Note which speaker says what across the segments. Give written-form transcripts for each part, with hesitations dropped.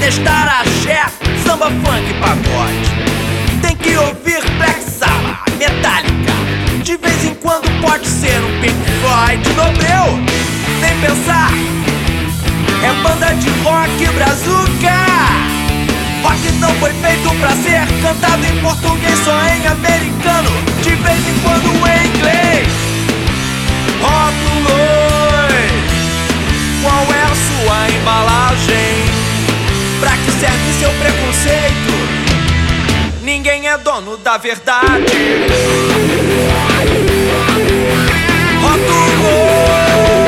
Speaker 1: sertanejar, axé, samba, funk, pagode. Tem que ouvir Black Sabbath, Metallica. De vez em quando pode ser um Pink Floyd. Dobreu, nem pensar. É banda de rock brazuca. Rock não foi feito pra ser cantado em português, só em americano. De vez em quando em inglês. Rótulos, qual é a sua embalagem? Pra que serve seu preconceito? Ninguém é dono da verdade. Rótulos.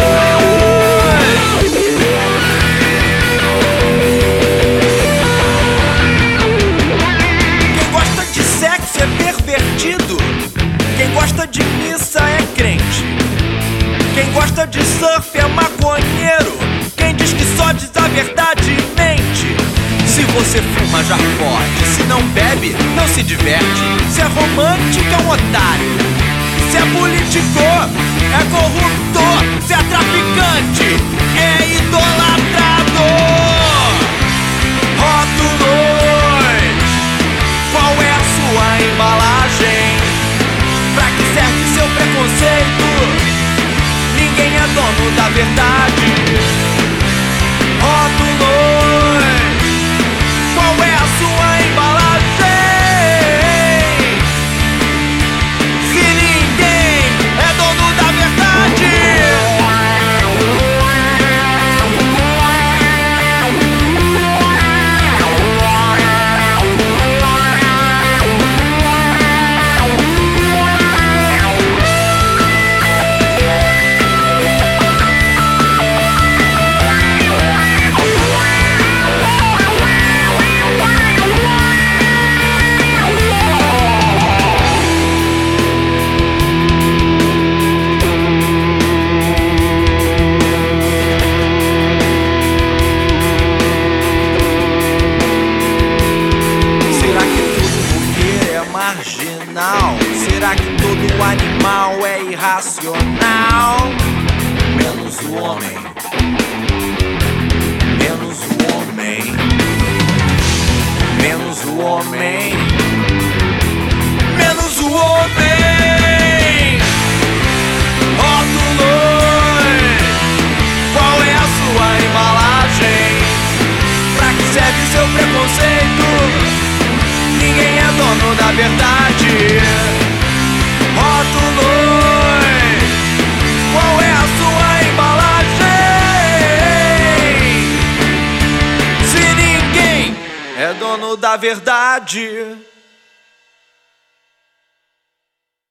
Speaker 1: Quem gosta de sexo é pervertido. Quem gosta de missa é crente. Quem gosta de surf é maconheiro. Quem diz que só diz a verdade mente. Se você fuma já pode, se não bebe não se diverte. Se é romântico é um otário. Se é político é corrupto. Se é traficante é idolatrador. Rótulos, qual é a sua embalagem? Pra que serve seu preconceito? Ninguém é dono da verdade. Rótulos, qual é a sua embalagem? Se ninguém é dono da verdade. Será que todo animal é irracional? Menos o homem. Menos o homem. Menos o homem. Menos o homem. Rótulos, qual é a sua embalagem? Pra que serve seu preconceito? Ninguém é dono da verdade. Rótulos, qual é a sua embalagem? Se ninguém é dono da verdade.